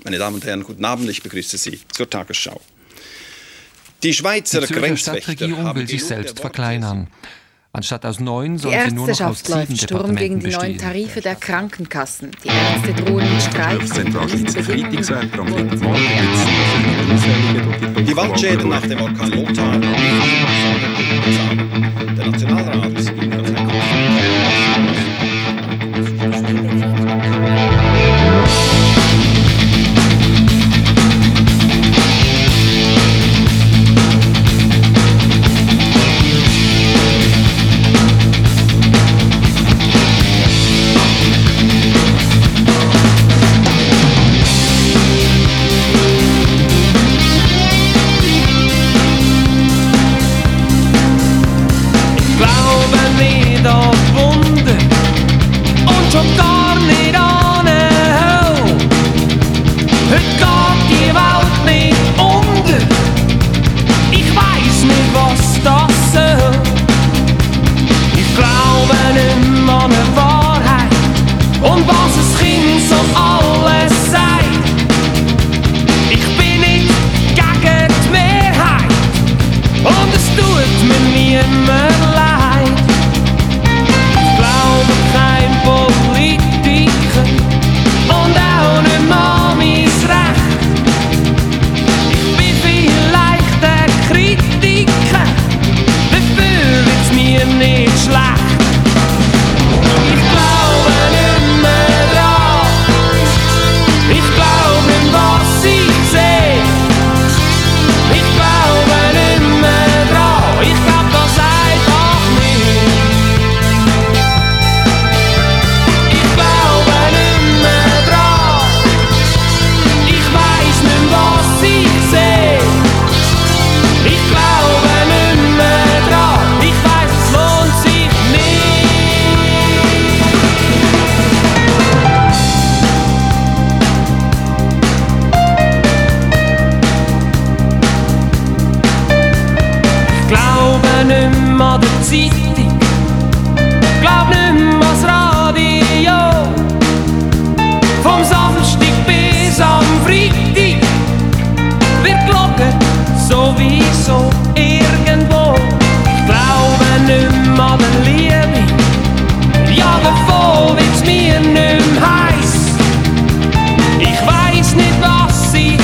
Meine Damen und Herren, guten Abend, ich begrüße Sie zur Tagesschau. Die Schweizer Grenzwächter will sich selbst verkleinern. Anstatt aus 9 Die sollen sie nur noch aus Ärzteschaft 7 läuft Sturm gegen die neuen bestehen. Tarife der Krankenkassen. Die Ärzte drohen mit Streik. Die Waldschäden nach dem Orkan Lothar. Der Nationalrat gibt uns ein Ich weiß nicht, was sie